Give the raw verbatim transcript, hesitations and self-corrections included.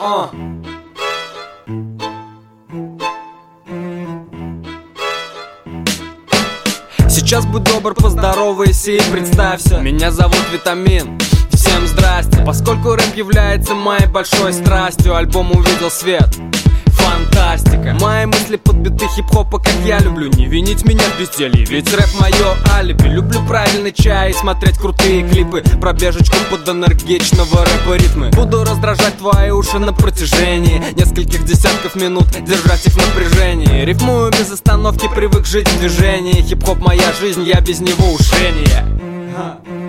О. Сейчас будь добр, поздоровайся и представься. Меня зовут Витамин, всем здрасте. Поскольку рэп является моей большой страстью, альбом увидел свет. Фантастика. Мои мысли подбиты хип-хопа, как я люблю. Не винить меня в безделье, ведь рэп мое алиби. Люблю правильный чай и смотреть крутые клипы. Пробежечку под энергичного рэпа ритмы. Буду раздражать твои уши на протяжении нескольких десятков минут, держать их в напряжении. Рифмую без остановки, привык жить в движении. Хип-хоп моя жизнь, я без него ушение.